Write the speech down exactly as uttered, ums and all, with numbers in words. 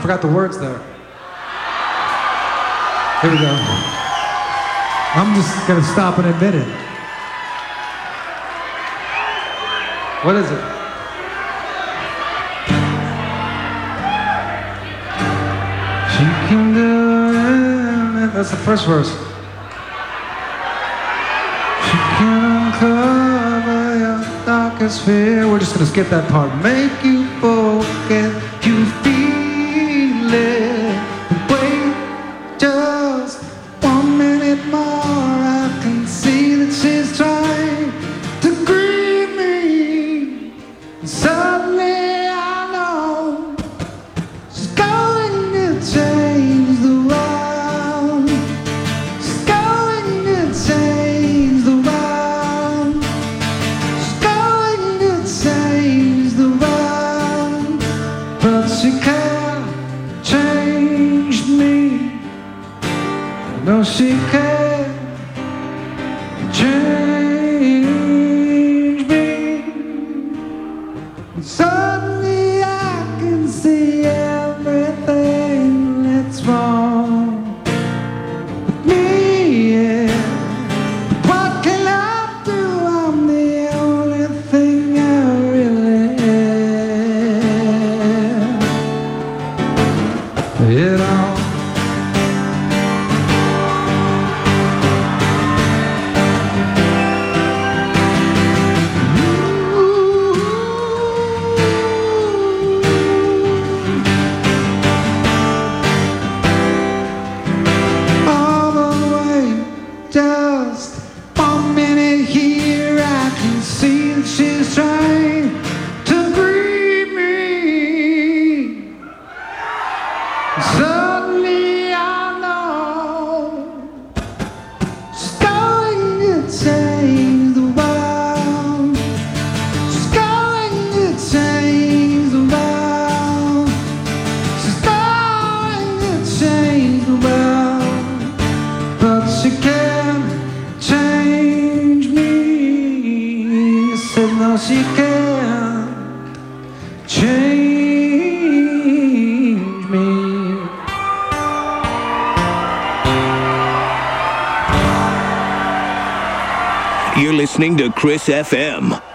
forgot the words there. Here we go. I'm just gonna stop and admit it. What is it? She can do it. That's the first verse. She can uncover your darkest fear. We're just gonna skip that part. Make you forget you feel it. Wait just one minute more. I can see that she's trying to grieve me. And suddenly I know she's going to change the world. She's going to change the world. She's going to change the world. But she can't change me. No, she can't change me. Suddenly I can see everything that's wrong with me, yeah. What can I do? I'm the only thing I really am. You know. Just one minute here, I can see that she's trying to grieve me. Suddenly I know she's going to change the world. She's going to change the world. She's going to change the world. But she can't change me. I said no, she can't change me. You're listening to Chris F M.